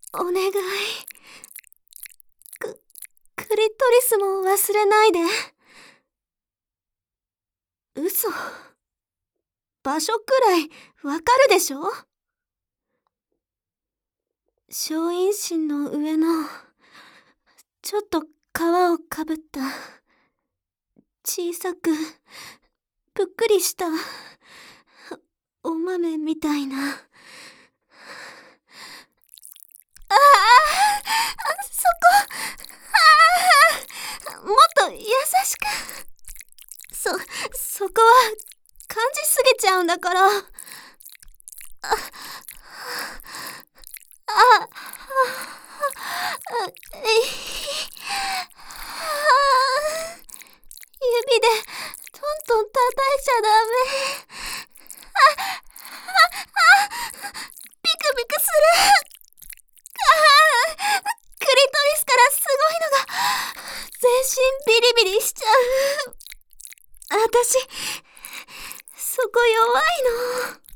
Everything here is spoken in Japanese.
お願い。クリトリスも忘れないで。嘘。場所くらいわかるでしょ？小陰唇の上のちょっと皮をかぶった小さくぷっくりしたお豆みたいな。そこ。もっと優しく。そこは感じすぎちゃうんだから。指でトントン叩いちゃダメ。ビクビクする。クリトリスからすごいのが全身ビリビリしちゃう。私そこ弱いの。